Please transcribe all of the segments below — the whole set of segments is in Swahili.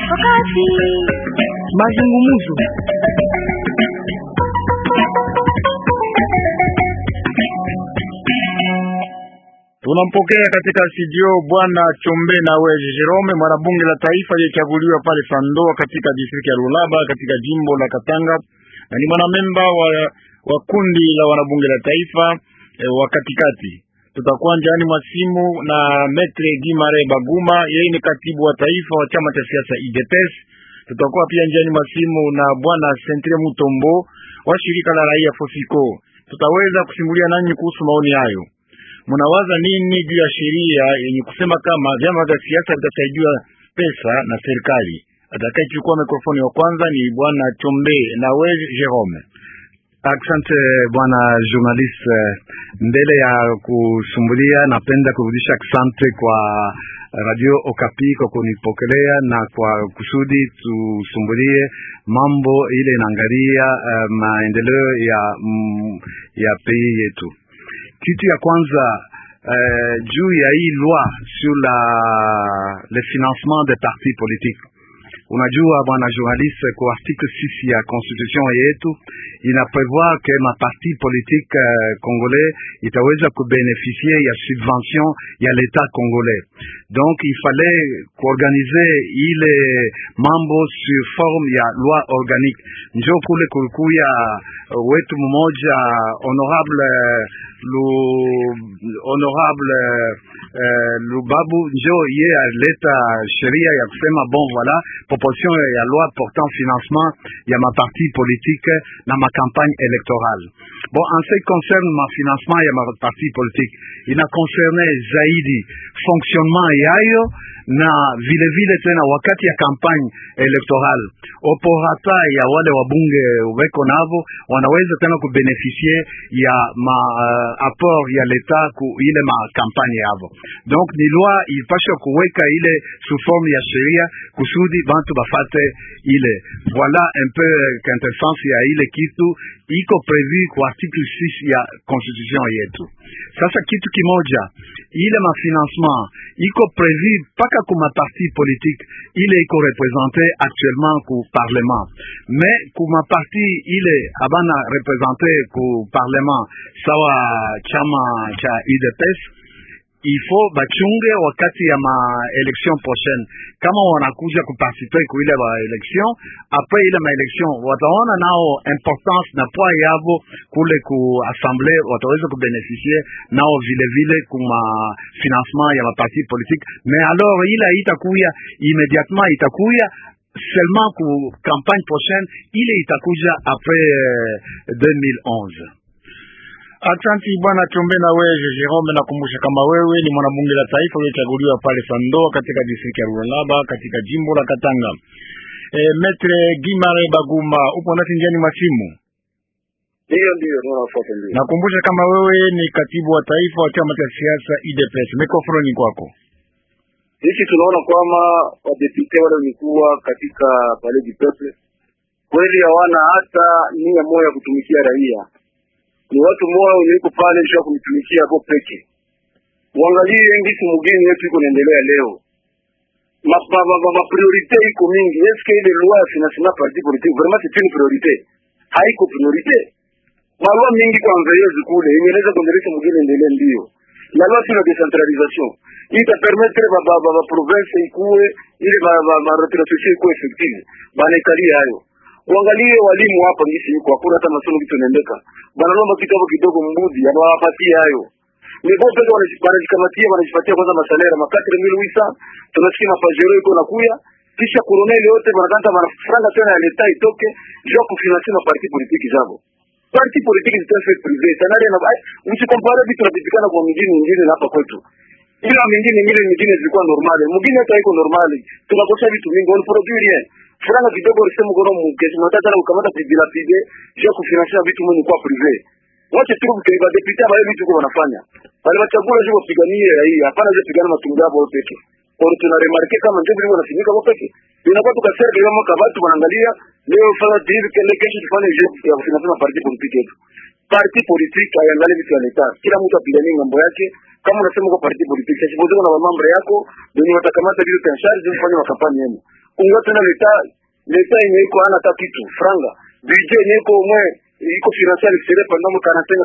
wakati mazungumzo. Tunampokea katika studio Bwana Chombe na Weje Jerome, mwanabunge la taifa aliyechaguliwa pale Sandoa katika distrikti ya Lulaba katika jimbo la Katanga, na ni mwanamemba wa kundi la wanabunge la taifa wa katikati. Tutakuwa njiani mwa simu na Metre Gimare Baguma, yeye ni katibu wa taifa wa chama cha siasa IDPS. Tutakuwa pia njiani mwa simu na Bwana Sentre Mutombo wa shirika la raia Fosiko. Tutaweza kusimulia nanyi kuhusu maoni hayo. Munawaza nini juu ya sheria yenye kusema kama vyama vya siasa vitasaidiwa pesa na serikali? Atakayechukua mikrofoni wa kwanza ni Bwana Chombe na Weje Jerome. Asante bwana journalist, mbele ya kusumbulia napenda kurudisha asante kwa Radio Okapi kwa kunipokelea na kwa kusudi tusumbulie mambo ile inaangalia maendeleo ya pei yetu. Kitu ya kwanza juu ya hii loi sur le financement des partis politiques. Unajua bwana journaliste, kwa article 6 ya constitution yetu ina prevoir que ma parti politique congolais itaweza kubeneficier ya subvention ya l'État congolais. Donc il fallait organiser ile mambo sur forme ya loi organique. Njo kule kulikuya wetu mmoja honorable Lubabu, njo ye aleta sheria ya kusema bon voilà proposition ya loi portant financement ya ma parti politique na ma campagne électorale. Bon, en ce qui concerne ma financement ya ma parti politique, ina concerne zaidi fonctionnement yayo na vile vile tena wakati ya campagne électorale oporata ya wale wabunge weko navo wanaweza tena kubeneficie ya ma apport ya l'État ku ile ma campagne yavo. Donc ni loi ilipasha kuweka ile sous forme ya sheria kusudi bantu bafate ile. Voilà un peu quintessence ya ile kitu iko prevu kwa article 6 ya constitution yetu. Sasa kitu kimoja, ile ma financement iko prevu paka kuma parti politique ile iko representé actuellement ku parlement, mais kuma parti ile abana representé ku parlement sawa chama cha UDPS, il faut bachunge wakati ya ma election prochaine kama wanakuja kuparticiper ku ile ba election. Après ile ma election wataona nao importance na poids yabo kule ku assemblée, wataweza kubeneficier nao vile vile kuma financement ya ma parti politique. Mais alors ile itakuya immédiatement, itakuya seulement ku campagne prochaine, ile itakuja après 2011. Asante bwana Chombe na Weje Jerome, nakumbusha kama wewe ni mwanabunge la taifa uliyechaguliwa pale Sandoa katika distrikti ya Lulaba katika jimbo la Katanga. Metre Gimare Baguma, upo nasi njiani masimu? Ndio tunafuata. Nakumbusha kama wewe ni katibu wa taifa wa chama cha siasa IDPS. Mikrofoni kwako. Sisi tunaona kwamba wadepute wale walikuwa katika pale du peuple kweli hawana hata nia moja kutumikia raia. Ni watu moja wliko pale sio kumtumikia hapo peke. Uangalie ngisi mgeni yetu iko naendelea leo. Ma priorite iko mingi. Est-ce que ile loi financement parti politique vraiment c'est une priorité? Haiko priorité. Malwa mingi kwa mveyezu kule inaweza kuendeleza mgeni endelee ndio. La loi sur la décentralisation ita permettre ba province ikuwe ile ba retrocession ikuwe effective. Bana ikalia hayo. Uangalie walimu hapa ngisi yuko hakuna hata masomo kitu naendeka. Bana lomba kitabu kidogo mbudi anawapatia hayo. Ni bote wanajikamatia wanajipatia kwanza masalera ma 4800, tunasikia mapajero iko nakuya kisha colonel yote wanataka marafranga tena ya leta itoke ndio kufinansia parti politique zao. Parti politique c'est un fait privé, ça n'a rien à voir. Msikompare vitu vinapikana kwa mjini hapa kwetu. Ila mingine zilikuwa normal. Mwingine hata iko normal. Tunakosa vitu vingi on produit rien. Franga kidogo risema ngono mkesi mnataka na kukamata bila pide je kufinansia vitu mwenye kwa privé. Wote tu kwa deputy wale vitu kwa wanafanya. Wale wachagua je wapiganie raia, hapana je pigana matunga hapo peke. Kwa tuna remarke kama ndio vile wanasimika hapo peke. Inakuwa tukasema kama kabatu wanaangalia leo fanya hivi kile kesho tufanye je ya kufinansia parti politique yetu. Parti politique hayangalie vitu vya leta. Kila mtu apiganie ngambo yake. Kama unasema kwa parti politique, sipozo na mambo yako ndio watakamata hiyo tension kufanya makampani yenu. unga tena leta yenye iko hana hata kitu franga budget yenye iko mwe iko financier extérieur pendant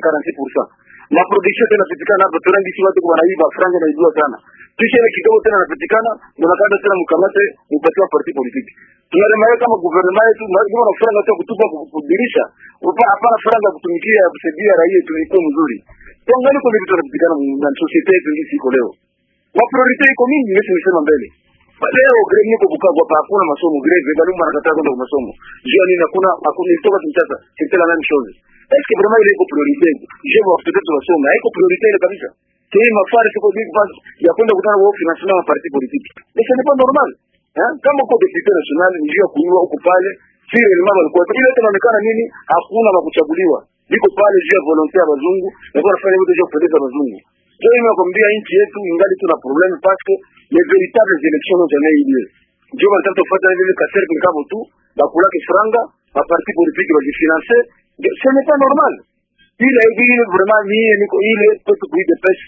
45-46%. Na production tena pitikana hapo turangi si watu kwa naiba franga na idua sana. Kisha ile kidogo tena napitikana ndio nakanda tena mkamate mpatiwa parti politique. Tunalemaye kama gouvernement yetu ndio na franga tu kutupa kudirisha. Hapana franga kutumikia kusaidia raia tulikuwa mzuri. Tuangalie kwa vitu vinapitikana na society yetu hii siko leo. Wa priority iko mingi yetu nisema mbele. Leo grade niko Bukavu hapa hakuna masomo grade bali mnakataa kwenda kwa masomo. Jua nini hakuna nitoka Kinshasa. C'était la même chose. Est-ce que vraiment il est priorité? Je vois peut-être masomo haiko priorité ile kabisa. Kile mafari siko big pass ya kwenda kutana na financement wa parti politique. Mais ce n'est pas normal. Kama kwa député national njia kuiwa huko pale siri ile mambo alikuwa ile inaonekana nini hakuna wa kuchaguliwa. Niko pale njia volontaire ya wazungu na kwa nafanya vitu vya kupendeza wazungu. Ndio nimekwambia nchi yetu ingali tuna problem parce que les véritables élections n'ont jamais eu lieu. Ndio wanataka kufuata ile kaseri kwa kama tu bakula kifranga ba parti politique ba financer, ce n'est pas normal. Il vraiment ni niko ile peut kuide pesa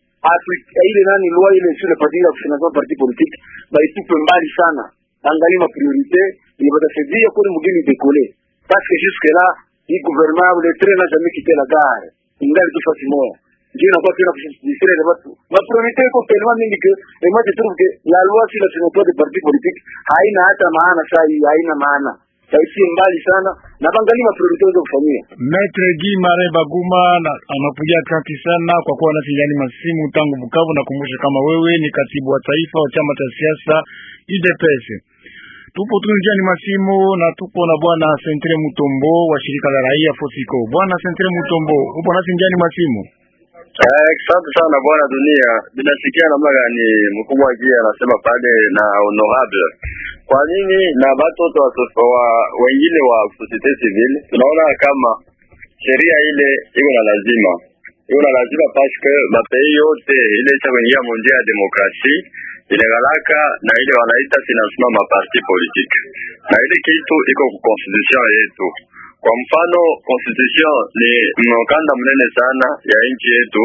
ile nani loi ile sur le parti de financement parti politique ba itupe mbali sana. Angalia ma priorité il va décider kwa mgeni décoller parce que jusque là le gouvernement le train n'a jamais quitté la gare. Ingali tu facilement Jina kwa tena kushiriki na watu. Ma priorité iko tellement mingi que et moi je trouve que la loi sur la signature des partis politiques haina hata maana saa hii, haina maana. Saisi mbali sana na bangali ma priorité za kufanyia. Maître Guy Mare Baguma anapigia asante sana kwa kuwa nasi ndani masimu tangu Bukavu na kumbusha kama wewe ni katibu wa taifa wa chama cha siasa UDPS. Tupo tunjiani masimu na tupo na bwana Centre Mutombo wa shirika la raia Fosiko. Bwana Centre Mutombo, upo nasi ndani masimu? Asante sana bwana dunia. Binasikia namna gani mkubwa jia anasema pale na honorable. Kwa nini na watoto wa wengine wa societe civile tunaona kama sheria ile iko na lazima. Iko na lazima parce que mapei yote ile cha kuingia mondia ya demokrasi ile galaka na ile wanaita financement ma parti politique. Na ile kitu iko ku constitution yetu. Kwa mfano constitution ni mkanda mnene sana ya nchi yetu,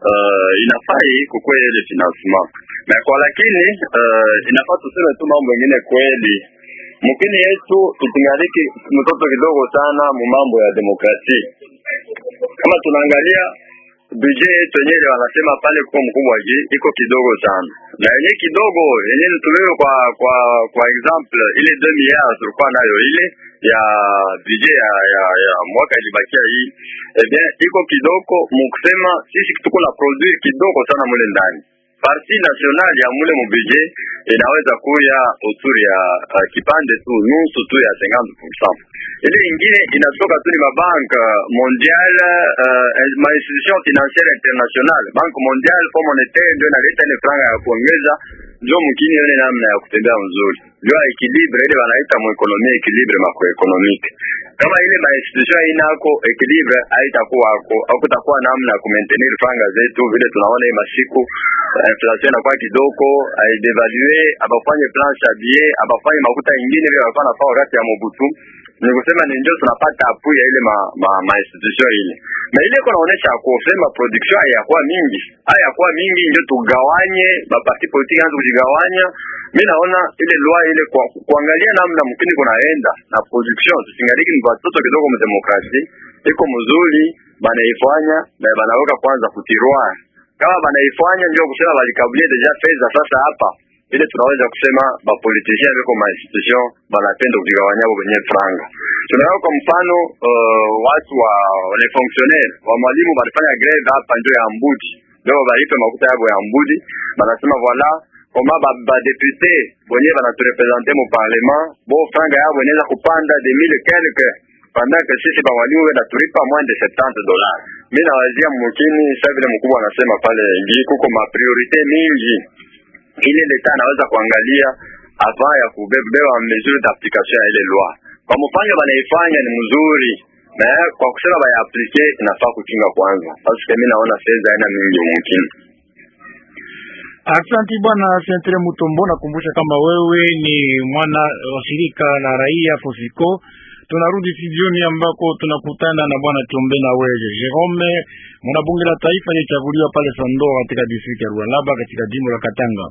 inafai kukue ile financement. Na kwa lakini inafaa tuseme tu mambo mengine kweli. Mkini yetu tutingaliki mtoto kidogo sana mu mambo ya demokrasia. Kama tunaangalia budget yetu yenyewe wanasema pale kwa mkubwa iko kidogo sana. Na yenyewe kidogo yenyewe tumewe kwa example ile 2 milliards tulikuwa nayo ile ya budget ya mwaka ilibakia hii, bien iko kidogo mkusema sisi tuko na produit kidogo sana mule ndani. Parti national ya mule mu budget inaweza kuya autour ya kipande tu nusu tu ya 50%. Ile ingine inatoka tu ni mabanka mondiale, ma institution financière internationale, banque mondiale, Fonds monétaire ndio inaleta ile franga ya kuongeza ndio mkini yone namna ya kutembea mzuri. Ndio equilibre ile wanaita mu economie equilibre macroeconomique. Kama ile ma institution inako equilibre haitakuwa au kutakuwa namna ya kumaintenir franga zetu vile tunaona hii masiku inflation inakuwa kidogo, aidevaluer, abafanye plan chabier, abafanye makuta ingine ile walikuwa nafanya wakati ya Mobutu. Ni kusema ni ndio tunapata appui ya ile ma institution ile. Na ile kunaonesha kusema production hayakuwa mingi. Hayakuwa mingi ndio tugawanye, ba parti politique anzo kujigawanya. Mimi naona ile loi ile kwa kuangalia namna mkini kunaenda na production tusingaliki ni watoto kidogo mu demokrasia. Iko mzuri banaifanya na banaweka kwanza kutirwa. Kama banaifanya ndio kusema balikablie deja fedha sasa hapa. Ile tunaweza kusema ba politiciens wako ma institution banapenda kugawanya kwenye franga. Tunaona kwa mfano watu wa wale fonctionnaires wa mwalimu walifanya greve hapa ndio ya Mbudi. Leo balipe makuta yao ya Mbudi, banasema voilà kama ba député wenyewe banaturepresenter mu parlement, bo franga yao inaweza kupanda de 1000 quelques pendant que sisi ba walimu wenda tulipa moins de $70. Mimi nawazia mkini sasa vile mkubwa anasema pale ngi kuko ma priorité mingi. Ile leta anaweza kuangalia avant ya kubeba mesure d'application ya ile loi. Kwa mfano wanaifanya ni mzuri na kwa kusema baya applique inafaa kuchunga kwanza. Parce que mimi naona fedha haina mingi mungkin. Asante bwana Centre Mutombo, nakumbusha kama wewe ni mwana wa shirika la raia Fosiko. Tunarudi studioni ambako tunakutana na bwana Chombe na wewe Jerome, mwanabunge la taifa aliyechaguliwa pale Sando katika district ya Lualaba katika jimbo la Katanga.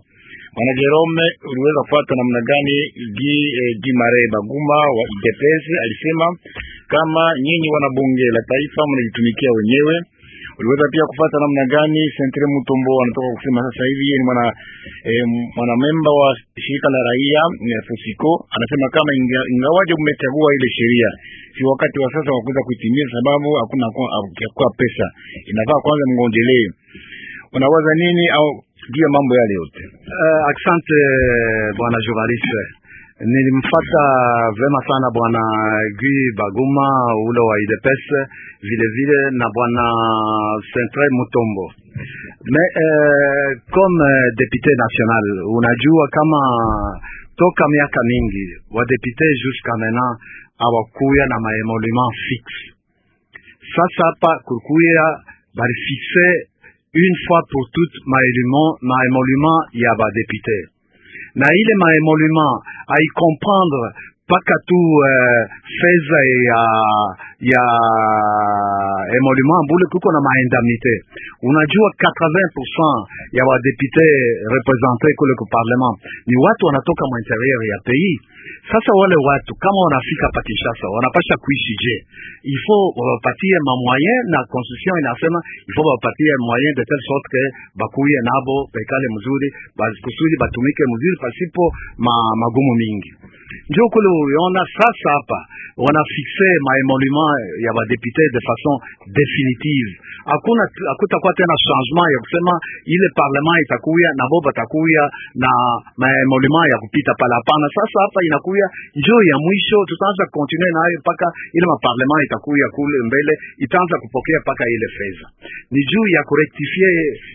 Bwana Jerome, uliweza kufuata namna gani Guy Mare Baguma wa UDPS alisema kama nyinyi wanabunge la taifa mnajitumikia wenyewe? Uliweza pia kufuata namna gani Centre Mutombo anatoka kusema sasa hivi ni mwana memba wa shirika la raia Fusiko, anasema kama ingawaje mmechagua ile sheria, si wakati wa sasa wa kuweza kuitimiza, sababu hakuna kwa pesa, inafaa kwanza mngonjelee. Unawaza nini au juu ya mambo yale yote? Asante bwana journaliste. Nilimfuata vema sana bwana Guy Baguma ule wa UDPS vile vile na bwana Centre Mutombo. Mais comme député national, unajua kama toka miaka mingi wa député jusqu'à maintenant hawakuya na maemolument fixe. Sasa hapa kukuya bali fixe une fois pour toutes maemolument ya ba député. Na ile maemolument ai comprendre paka tu feza ya emolument bule kuko na maindemnité. Unajua 80% ya wadepute represente kule ku parlement ni watu wanatoka mu interieur ya pays. Sasa wale watu kama wanafika pa Kinshasa wanapasha kuishi je? Il faut wapatie ma moyen, na constitution inasema il faut wapatie moyen de telle sorte que bakuye nabo pekale mzuri kusudi batumike mzuri pasipo magumu mingi. Ndio kule unaona sasa hapa wana fixe ma emolument ya ba député de façon définitive. Hakutakuwa tena changement ya kusema ile parlement itakuya na boba takuya na ma emolument ya kupita pala. Hapana, sasa hapa inakuya njoo ya mwisho, tutaanza continuer nayo paka ile ma parlement itakuya kule mbele itaanza kupokea paka ile fedha. Ni juu ya kurectifier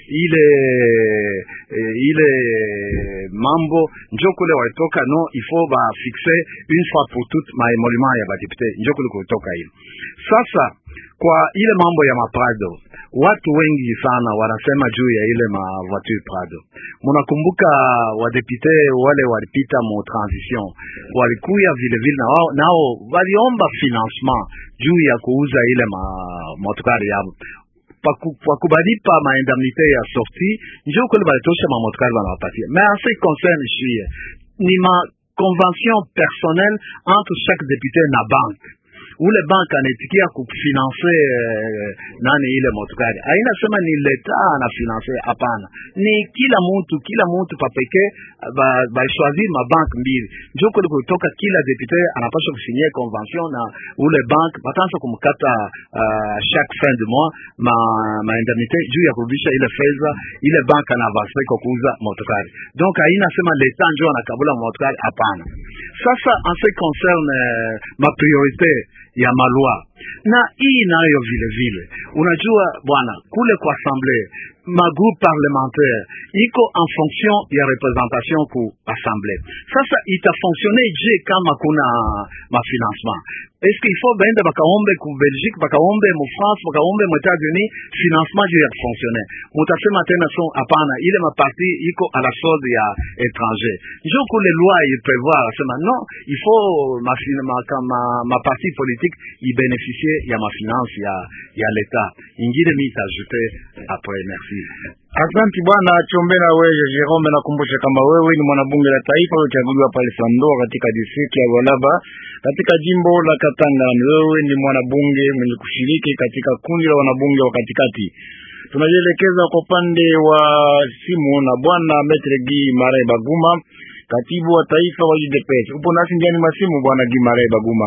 ile mambo njoo kule walitoka. No, il faut ba fixer une fois pour toutes ma emolument ya ba député njoo kule kutoka ile. Sasa kwa ile mambo ya maprado, watu wengi sana wanasema juu ya ile ma voiture Prado. Munakumbuka wadepute wale walipita mu transition walikuya vile vile nao waliomba financement juu ya kuuza ile motokari yao pa kubalipa ma indemnité ya sortie, njoo kule balitosha ma motokari wanawapatia. Mais en ce qui concerne chie ni ma convention personnelle entre chaque député na banque. Ule banka anetikia kufinanse nani ile motokari. Haina sema ni leta na finanse, hapana. Ni kila mtu papeke ba choisir ma banque mbili. Njoo kule kutoka kila député anapaswa kusigner convention na ule banque batanza kumkata chaque fin de mois ma indemnité juu ya kurudisha ile fedha ile banka na avance kwa kuuza motokari. Donc haina sema leta njoo anakabula motokari, hapana. Sasa en ce qui concerne ma priorité ya malwa na hii nayo vile vile, unajua bwana kule kwa assemblée ma groupe parlementaire iko en fonction ya representation ku assemblée. Sasa ita fonctionner je kama kuna ma financement? Est-ce qu'il faut baenda bakaombe ku Belgique, bakaombe mu France, bakaombe mu États-Unis financement je ya fonctionner? Mutasema tena son hapana, ile ma parti iko à la solde ya étranger. Je que les lois y prévoient sema non, il faut ma parti politique y bénéficier ya ma finance ya l'état. Ingine mi t'ajouter après. Merci. Asante bwana Chombe na wewe Jerome, nakumbusha kama wewe ni mwanabunge la taifa ulichaguliwa pale Sandoa katika district ya Lualaba katika jimbo la Katanga. Wewe ni mwanabunge mwenye kushiriki katika kundi la wanabunge wa katikati. Tunajielekeza kwa upande wa simu na bwana Maitre Guy Mare Baguma, katibu wa taifa wa UDPS. Upo nasi ndani masimu bwana Guy Mare Baguma?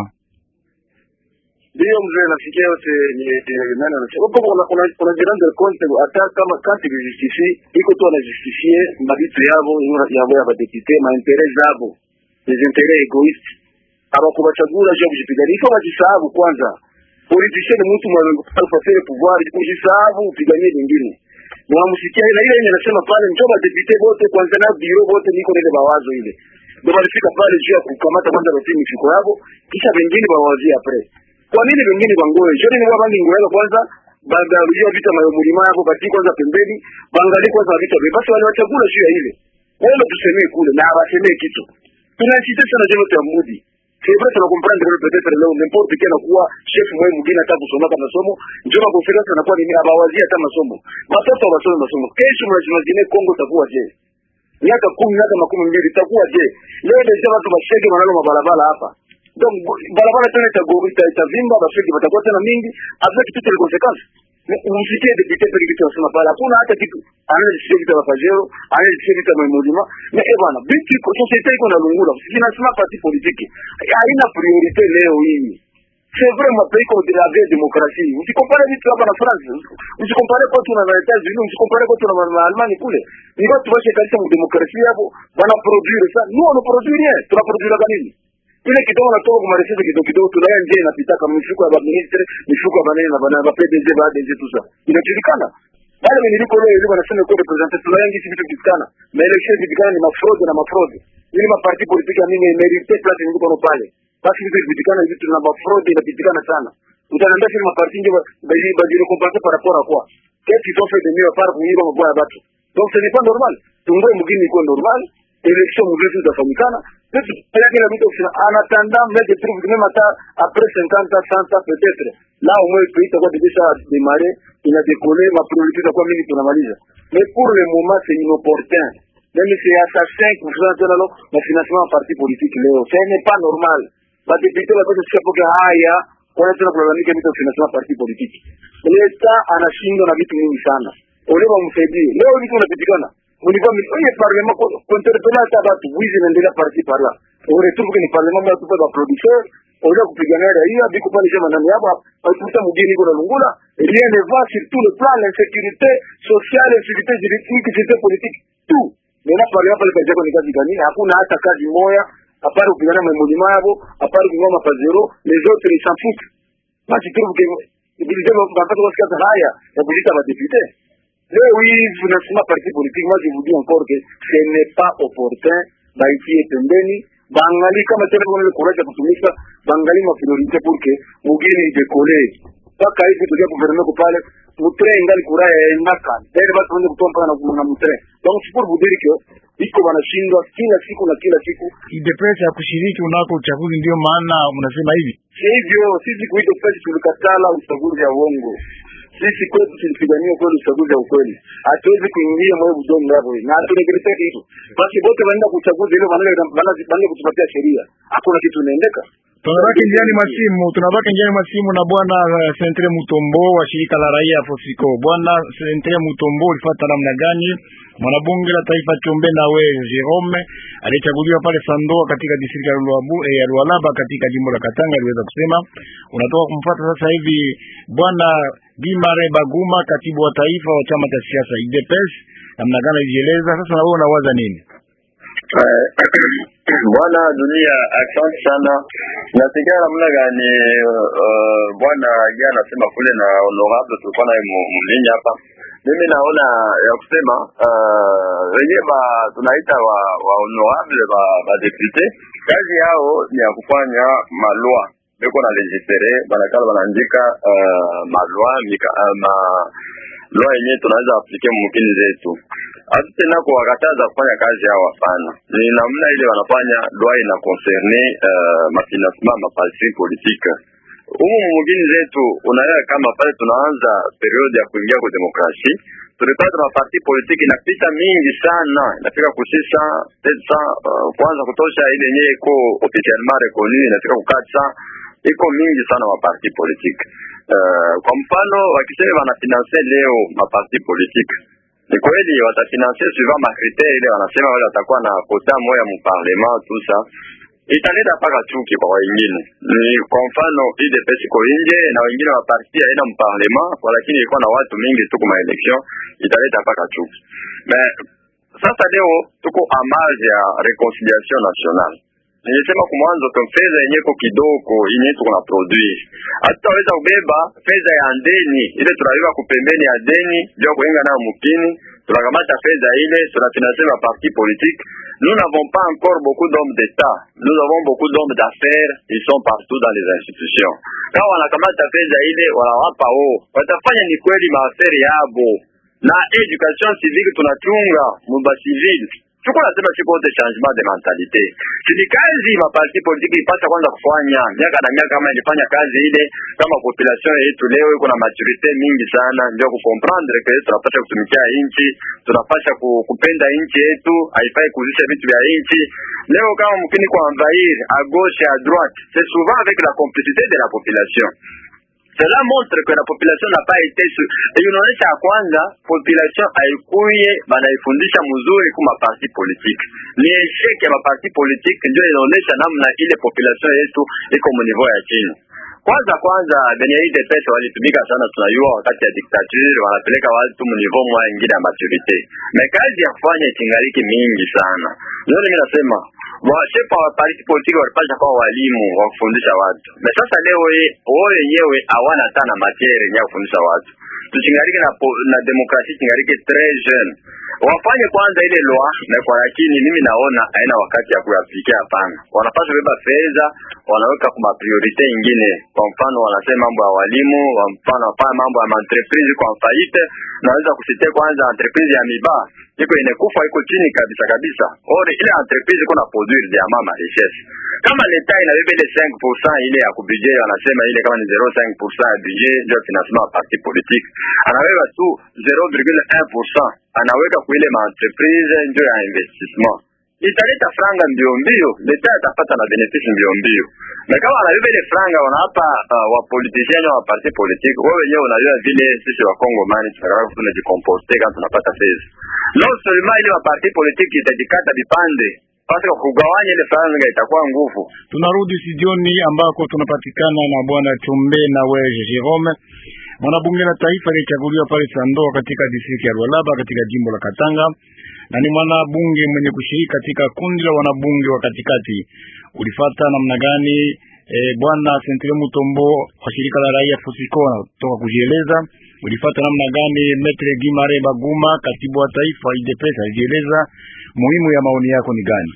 Ndio mzee, nafikia yote ni nani anasema hapo kuna jirani de compte hata kama kati de justifie iko tu na justifier mabitu yabo ya badepite ma intérêt zabo, les intérêts égoïstes aba kubachagura je kujipigania. Iko wajisahabu kwanza, politicien ni mtu mwenye kupata pouvoir, kujisahabu upiganie wengine. Mwamusikia ile yenye anasema pale njoo badepite wote kwanza na biro wote niko ile bawazo ile. Ndio walifika pale juu ya kukamata kwanza rotini mifiko yabo kisha wengine bawazi après. Kwa nini wengine bangoe? Joni ni wao bangi ngoela kwanza baada ya vita mayo mulima yako bati kwanza pembeni bangali kwanza vita basi wale wachagula juu ya ile. Wao tusemee kule na abasemee kitu. Tunasita sana jeno ya mudi. C'est vrai qu'on comprend que peut-être là n'importe quel kuwa chef mwe mwingine hata kusoma kama masomo njoo na conference na kwa nini abawazi hata masomo. Watoto wasome masomo. Kesho mnajimagine Kongo takuwa je? miaka 10 miaka 20 itakuwa je? Leo ndio watu bashege wanalo mabalabala hapa. Donc balabala tena itavimba, bashege watakuwa tena mingi, avec toutes les conséquences. Msikie député pale kitu anasema pale hakuna hata kitu anayesikia kitu hapa Pajero, anayesikia kitu hapa Modima. Na bwana, bitu société iko na lungula. Financement parti politique haina priorité leo hii. C'est vrai mon pays comme de la vieille démocratie. Vous comparez vitu hapa na France. Vous comparez kwa tuna na États-Unis, vous comparez kwa tuna na Allemagne kule. Ni watu washe kabisa mu démocratie hapo, bana produire ça. Nous on ne produit rien. Tuna produire nini? Ile kidogo natoka kwa marefu kidogo tunaye nje inapita kama mifuko ya ministre, mifuko ya banene na bana PDG baada ya tout ça. Inajulikana. Wale wenye liko leo ile wanasema kwa representative tunaye nje vitu vikana. Na election vikana ni mafraude na mafraude. Ile maparti politique ya mimi mérite place ndio kwa pale. Basi vitu vikana vitu na mafraude inapitikana sana. Utaniambia kama maparti ndio bajiro compenser par rapport à quoi? Qu'est-ce qu'ils ont fait de mieux par kuiba mabaya watu? Donc ce n'est pas normal. Tungoe mgini iko normal. Election mzuri zitafanyikana. Peut-être que la mission en attendant mais des trucs même après 50 ans 100 ans peut-être là au moins le pays doit déjà démarrer, il a décollé, ma priorité doit quoi minute tunamaliza. Mais pour le moment c'est inopportun. Même si c'est à 5% de le financement en parti politique leo, ce n'est pas normal. La députée va dire que pour haya kwa tuna kulalamika vitu financement parti politique. Leta anashindwa na vitu mingi sana. Ole wamsaidie. Leo vitu vinapitikana. Mulikuwa kwenye parlement conterpela hata watu wizi naendelea parti pala. Ule tu kwenye parlement watu kwa producer, wale kupigania raia biko pale jamaa nani hapa, watuta mgeni kuna lungula, rien ne va sur tout le plan l'insécurité sociale, l'insécurité juridique, l'insécurité politique, tout. Mais là parlement pale kaja kwa kazi gani? Hakuna hata kazi moja, apart kupigania mambo yao, apart kungoma pa zero, les autres ils s'en foutent. Basi tu kubilije mpaka kwa siasa haya ya kulita wa député. Leo hii financement parti politique, moi je vous dis encore que ce n'est pas opportun baiki pembeni, bangali kama tena kuna courage kutumika, bangali ma priorité pour que mugini décoller. Paka hivi tukia gouvernement ko pale, mutre ngali kuraya ndaka. Tena watu wengi kutompa na mutre. Donc c'est pour vous dire que iko wanashindwa kila siku na kila siku. IDPS ya kushiriki unako uchaguzi ndio maana mnasema hivi. Hivyo sisi kuito pesa tulikatala uchaguzi ya uongo. Sisi kwetu tulipigania kweli uchaguzi wa ukweli. Hatuwezi kuingia moyo udongo hapo. Na tunaregrete hizo. Basi wote wanaenda kuchaguzi ile wanaenda kutupatia sheria. Hakuna kitu inaendeka. Tunabaki njiani masimu na bwana Centre Mutombo wa shirika la raia Fosiko. Bwana Centre Mutombo ulifuata namna gani? Mwanabunge la taifa Chombe na we Jerome alichaguliwa pale Sandoa katika distrikti ya Lualaba katika jimbo la Katanga. Aliweza kusema unatoka kumfuata sasa hivi bwana Bimare Baguma, katibu wa taifa wa chama cha siasa IDPS. Namna gani alijieleza? Sasa na wewe unawaza nini? Bwana Dunia, asante sana. Nasikia namna gani bwana Gia anasema kule na honorable tulikuwa naye mlinyi hapa. Mimi naona ya kusema wenyewe tunaita wa honorable ba député, kazi yao ni ya kufanya malwa. Beko na legifere, banakala banaandika malwa lwa yenyewe tunaweza aplike mumkini zetu. Hata tena kwa wakataza kufanya kazi yao hapana. Ni namna ile wanafanya lwa ina concerne mafinancement ma parti politique. Mumkini zetu unaelewa kama pale tunaanza periode ya kuingia kwa demokrasi, tulipata maparti politiki inapita mingi sana, inafika ku 600 kwanza kutosha ile yenyewe iko officiellement reconnu, inafika ku 400, iko mingi sana maparti politiki. Kwa mfano wakisema wanafinancer leo maparti politiki, ni kweli watafinancer suivant ma critère ile wanasema wale watakuwa na quota moja mu parlement tout ça. Italeta paka chuki kwa wengine. Ni kwa mfano IDPS iko nje na wengine wa parti haina mu parlement, lakini ilikuwa na watu mingi tu kwa election, italeta paka chuki. Mais sasa leo tuko amage ya reconciliation nationale. Nilisema kwa mwanzo kwa fedha yenyewe kwa kidogo yenyewe tuko na produire. Hatutaweza kubeba fedha ya ndeni ile tunaiwa kupembeni ya deni ndio kuinga nayo mukini, tunakamata fedha ile tunafinancer ma parti politique. Nous n'avons pas encore beaucoup d'hommes d'État. Nous avons beaucoup d'hommes d'affaires, ils sont partout dans les institutions. Quand wanakamata fedha ile wanawapa watafanya ni kweli maafari yabo. Na education civique tunachunga muba civil. Tuko nasema siku wote changement de mentalite. Si kazi maparti politiki ipasa kwanza kufanya. Miaka na miaka kama ilifanya kazi ile, kama population yetu leo iko na maturite mingi sana, ndio kukomprendre que tunapaswa kutumikia nchi, tunapaswa kupenda nchi yetu, haifai kuzisha vitu vya nchi. Leo kama mkini kwa envahir à gauche et à droite, c'est souvent avec la complicité de la population. Cela montre que la population n'a pas été et inaonyesha ya kwanza population haikuye banaifundisha mzuri kwa maparti politique. Ni échec ya maparti politique ndio inaonyesha namna ile population yetu iko mu niveau ya chini. Kwanza benye hii pesa walitumika sana, tunayua wakati ya dictature wanapeleka watu mu niveau mwa ingine ya maturité. Na kazi ya kufanya itingaliki mingi sana. Ndio mimi nasema washepa wa parti politiki walipasha kwa walimu wa kufundisha watu. Na sasa leo wao wenyewe hawana tena matiere ya kufundisha watu. Tuchingalike na demokrasia chingalike très jeune. Wafanye kwanza ile loi na kwa, lakini mimi naona haina wakati ya kuyafikia hapana. Wanapaswa beba fedha, wanaweka kwa priorite nyingine. Kwa mfano wanasema mambo ya walimu, kwa mfano hapa mambo ya entreprise kwa faillite, naweza kusitia kwanza entreprise ya miba. Iko inekufa iko chini kabisa. Ore ile entreprise iko na produire de mama richesse. Kama leta inabeba ile 5% ile ya kubudget, wanasema ile kama ni 0.5% ya budget ndio financement parti politique. Anabeba tu 0.1%. Anaweka kwa ile entreprise ndio ya investissement. Italeta franga mbio, leta itapata na benefisi mbio. Na kama anabeba ile franga wanapa wa politiciens wa parti politique, wao wenyewe unajua vile sisi wa Kongo mani tunataka tunajicomporter kama tunapata pesa. Non seulement ile wa parti politique itajikata vipande, basi kugawanya ile franga itakuwa nguvu. Tunarudi studioni ambako tunapatikana na bwana Chombe na wewe Jerome, mwanabunge la taifa aliyechaguliwa pale Sandoa katika district ya Lualaba katika jimbo la Katanga, na ni mwanabunge mwenye kushiriki katika kundi la wanabunge wa katikati. Ulifata namna gani bwana Sentre Mutombo wa shirika la raia Fusiko kutoka kujieleza? Ulifata namna gani Metre Gimare Baguma katibu wa taifa IDPS alijieleza? Muhimu ya maoni yako ni gani?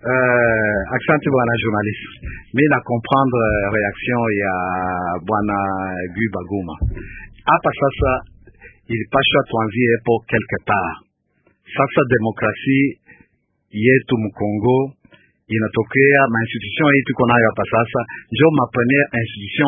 Asante bwana journaliste. Mimi na comprendre reaction ya bwana Guy Baguma. Hapa sasa ilipaswa tuanzie hapo quelque part. Sasa demokrasia yetu Mkongo inatokea ma institution yetu tuko nayo hapa sasa, ndio ma première institution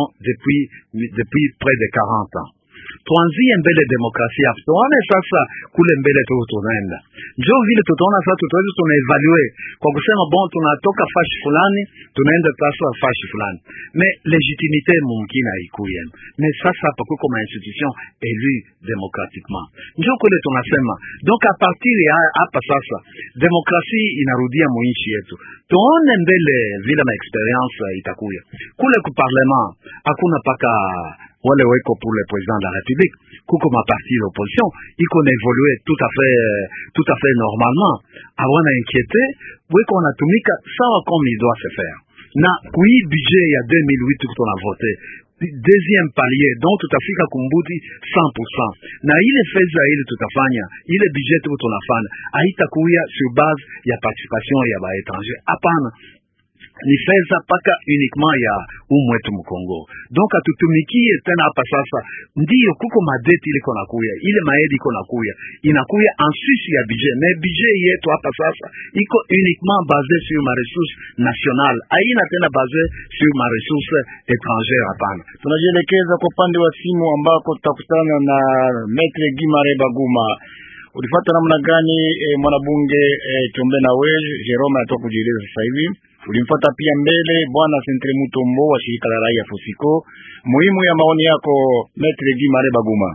depuis près de 40 ans. Tuanzie mbele demokrasia, tuone sasa kule mbele tunaenda. Ndio vile tutaona sasa tutaweza tunaevaluate kwa kusema bon tunatoka fashi fulani tunaenda sasa fashi fulani. Mais légitimité mumkina haikuye. Mais sasa hapa kuko ma institution élue démocratiquement. Ndio kule tunasema. Donc à partir ya hapa sasa demokrasia inarudia mu nchi yetu. Tuone mbele vile ma experience itakuya. Kule ku parlement hakuna paka wale weko pour le président de la République, kuko ma parti l'opposition, iko na évoluer tout à fait normalement. Awana inquiété, weko wanatumika sawa comme il doit se faire. Na kui budget ya 2008 qu'on a voté, deuxième palier donc tutafika kumbuti 100%. Na ile fedha ile tutafanya, ile budget tunafanya, haitakuya sur base ya participation ya ba étranger. Hapana. Ni fedha paka uniquement ya umwetu Mkongo. Donc atutumikie tena hapa sasa. Ndio kuko madeti ile kona kuya, ile maedi kona kuya, inakuya en sus ya budget. Mais budget yetu hapa sasa iko uniquement basé sur ma ressource nationale. Haina tena basé sur ma ressource étrangère hapana. Tunajielekeza kwa upande wa simu ambako tutakutana na Maître Gimare Baguma. Ulifuata namna gani mwanabunge Chombe na wewe Jerome atoka kujieleza sasa hivi? Ulimfuata pia mbele bwana Sentre Mutombo wa shirika la raia Fusiko. Muhimu ya maoni yako Maître Gimare Baguma.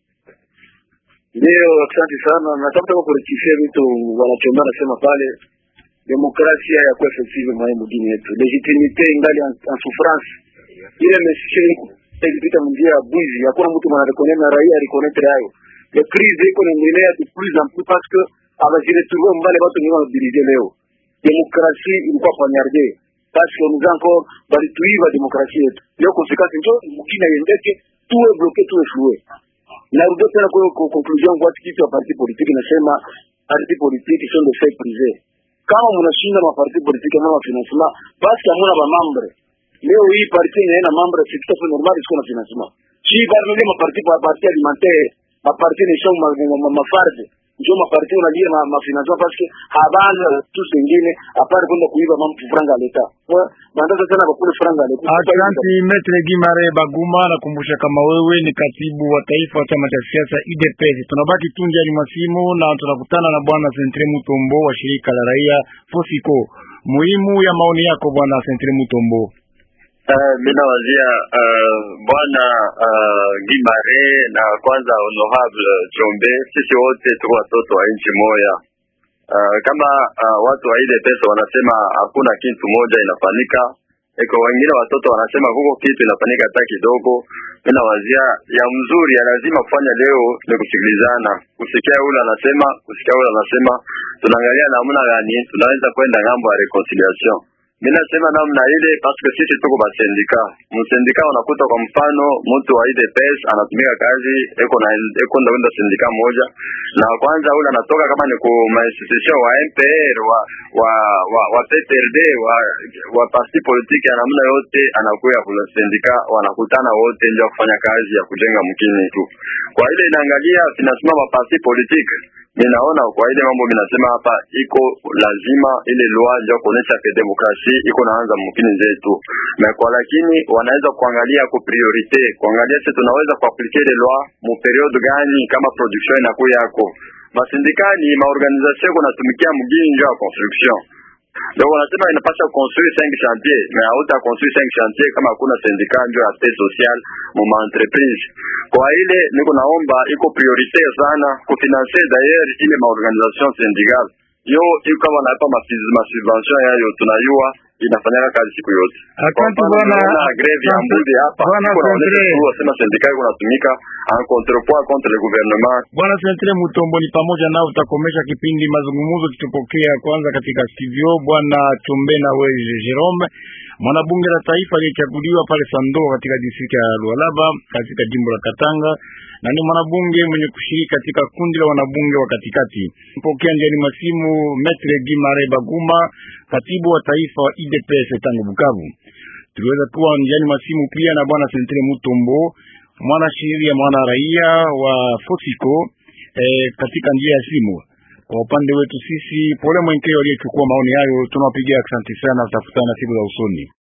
Ndio, asante sana. Nataka kurekebisha vitu wanachomba nasema pale. Demokrasia ya kwa effective muhimu dini yetu. Legitimité ingali en souffrance. Ile message ikipita mjia bwizi, hakuna mtu anareconnaître na raia reconnaître hayo. Le crise économique est de plus en plus parce que avec les trouver mbale watu ni wanadirije leo. Demokrasia ilikuwa panyarde. Parce que nous encore balituiva demokrasia yetu. Leo conséquence ndio mkina yendeke tout est bloqué, tout est floué. Na rudo tena kwa conclusion kwa kitu ya parti politique nasema parti politique sont des faits privés. Kama mnashinda ma parti politique na financement parce que hamuna ba membre. Leo hii parti ina membre c'est tout à fait normal iko na financement. Si bado ma parti alimentaire ma parti ni show ma farde ndio maparti unalia na financement parce que habana tu singine apart kwenda kuiba mambo franga leta mandaza sana kwa kule franga leta. Asante Maitre Gimare Baguma, nakumbusha kama wewe ni katibu wa taifa wa chama cha siasa UDPS. Tunabaki tunja ni masimu na tunakutana na bwana Centre Mutombo wa shirika la raia Fosiko. Muhimu ya maoni yako bwana Centre Mutombo. Mina wazia bwana Gimare na kwanza honorable Chombe, sisi wote tuko watoto wa nchi moja. Kama watu wa ile pesa wanasema hakuna kitu moja inafanyika, eko wengine watoto wanasema huko kitu inafanyika hata kidogo. Mina wazia ya mzuri ya lazima kufanya leo ni kusikilizana, kusikia yule anasema, kusikia yule anasema, tunaangalia namna gani tunaweza kwenda ngambo ya reconciliation. Mina sema namna ile parce que sisi tuko ba sindika. Msindika unakuta kwa mfano mtu wa IDPS anatumika kazi eko ndio sindika moja, na kwanza ule anatoka kama ni kwa institution wa MPR wa PPRD wa parti politique namna yote anakuya kwa sindika, wanakutana wote ndio kufanya kazi ya kujenga mkini tu. Kwa ile inaangalia financement wa parti politique, ninaona kwa ile mambo ninasema hapa iko lazima ile loi ndio kuonesha ke demokrasia iko naanza mkini zetu. Na kwa lakini wanaweza kuangalia kwa priorite, kuangalia sisi tunaweza kuaplike ile loi mu period gani kama production inakuwa yako. Masindikani maorganisation kunatumikia mgini ndio construction. Donc wanasema inapaswa construire 5 chantiers, mais hauta construire 5 chantiers kama hakuna syndicat ndio ya paix sociale mu entreprise. Kwa ile niko naomba iko priorite sana kufinancer d'ailleurs ile maorganisation syndicale. Yo iko kama napa ma subvention yayo tunayua inafanya kazi siku yote. Asante bwana greve ya mbudi hapa. Kwa sema syndicat kunatumika en contrepoids contre le gouvernement. Bwana Centre Mutombo, ni pamoja nao utakomesha kipindi mazungumzo kitupokea kwanza katika studio bwana Chombe na wewe Jerome, mwanabunge la taifa aliyechaguliwa pale Sando katika distrikti ya Lualaba katika jimbo la Katanga, na ni mwanabunge mwenye kushiriki katika kundi la wanabunge wa katikati. Mpokea njiani masimu Maitre Gimare Baguma, katibu wa taifa wa UDPS tangu Bukavu. Tuliweza kuwa njiani masimu pia na bwana Centre Mutombo, mwana sheria mwana raia wa Fosiko katika njia ya simu. Kwa upande wetu sisi pole mwenkeo aliyechukua maoni hayo, tunawapigia asante sana, tutakutana siku za usoni.